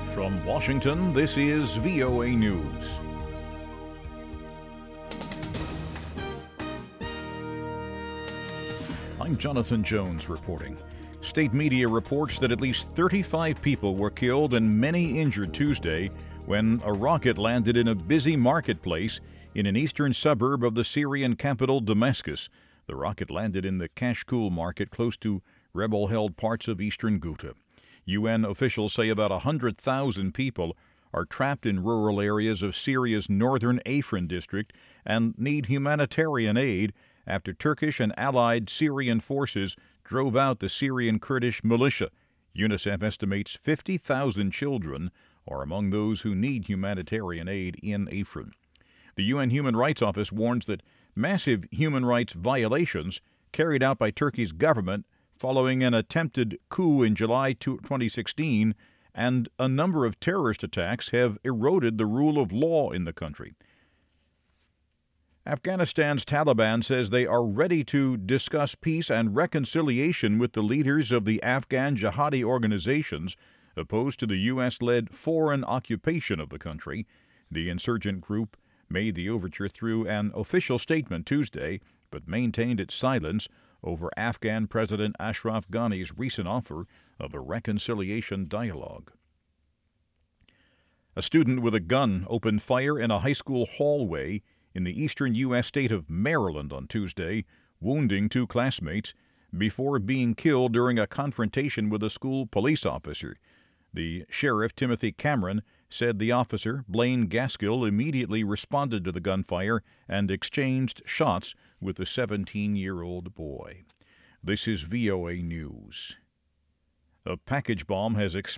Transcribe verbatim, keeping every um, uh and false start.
From Washington, this is V O A News. I'm Jonathan Jones reporting. State media reports that at least thirty-five people were killed and many injured Tuesday when a rocket landed in a busy marketplace in an eastern suburb of the Syrian capital, Damascus. The rocket landed in the Kashkul market close to rebel-held parts of eastern Ghouta. U N officials say about one hundred thousand people are trapped in rural areas of Syria's northern Afrin district and need humanitarian aid after Turkish and allied Syrian forces drove out the Syrian Kurdish militia. UNICEF estimates fifty thousand children are among those who need humanitarian aid in Afrin. The U N Human Rights Office warns that massive human rights violations carried out by Turkey's government following an attempted coup in July twenty sixteen and a number of terrorist attacks have eroded the rule of law in the country. Afghanistan's Taliban says they are ready to discuss peace and reconciliation with the leaders of the Afghan jihadi organizations opposed to the U S-led foreign occupation of the country. The insurgent group made the overture through an official statement Tuesday, but maintained its silence over Afghan President Ashraf Ghani's recent offer of a reconciliation dialogue. A student with a gun opened fire in a high school hallway in the eastern U S state of Maryland on Tuesday, wounding two classmates before being killed during a confrontation with a school police officer. The sheriff, Timothy Cameron, said the officer, Blaine Gaskill, immediately responded to the gunfire and exchanged shots with the seventeen-year-old boy. This is V O A News. A package bomb has exploded